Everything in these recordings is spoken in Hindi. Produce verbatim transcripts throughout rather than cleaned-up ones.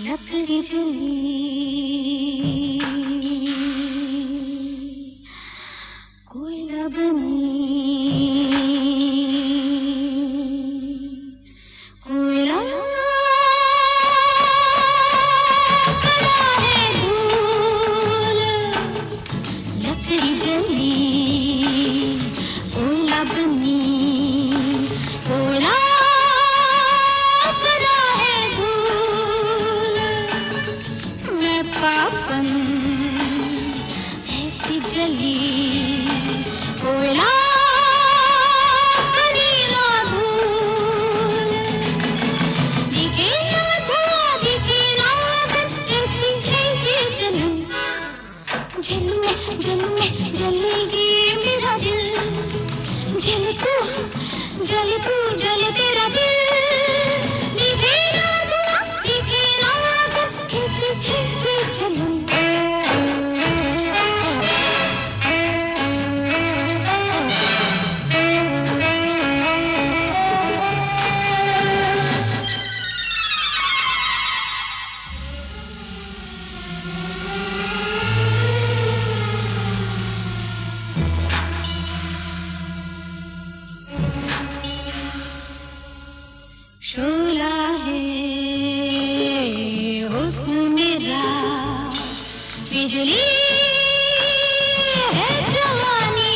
लकड़ी जली कोयला बनी कोयला पड़ा है धूल लकड़ी जली कोयला बनी कोयला पड़ा है धूल मैं पापन ऐसी जली कोयला बनी ना धूल दिखे ना धुआं दिखे ना आग ऐसी है ये जलन जल में जल में जलेगी मेरा दिल जल तू जल तू जल तेरा दिल दिखे ना धुआं दिखे ना आग ऐसी है ये जलन शोला है हुस्न मेरा बिजली है जवानी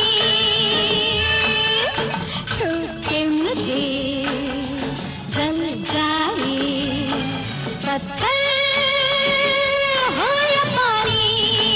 छू के मुझे जल जाए पत्थर हो या पानी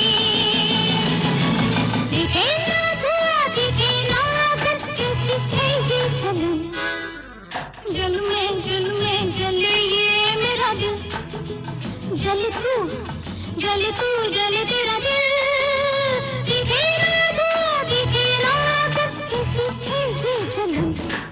दिखे ना धुआं दिखे ना आग कैसी है ये जलन जल में जल में जले ये मेरा दिल जल तू जल तू जल तेरा दिल दिखे ना धुआं दिखे ना आग कैसी है ये जलन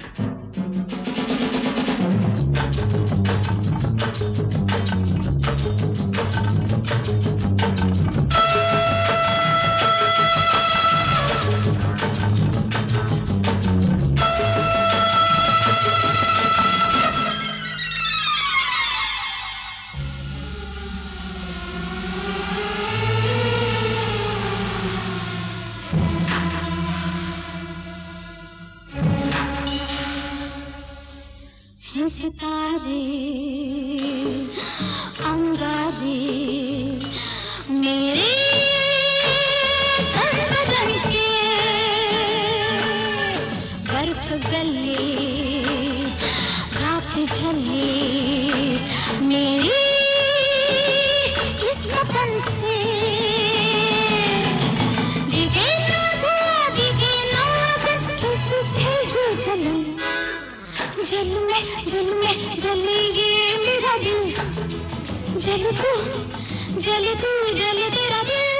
सितारे अंगारे मेरे बदन के बर्फ गले रात झले मेरी इस बदन से दिखे ना धुआं दिखे ना आग कैसी है ये जलन जल में जल में जलेगी मेरा दिल जल तू जल तू जल तेरा दिल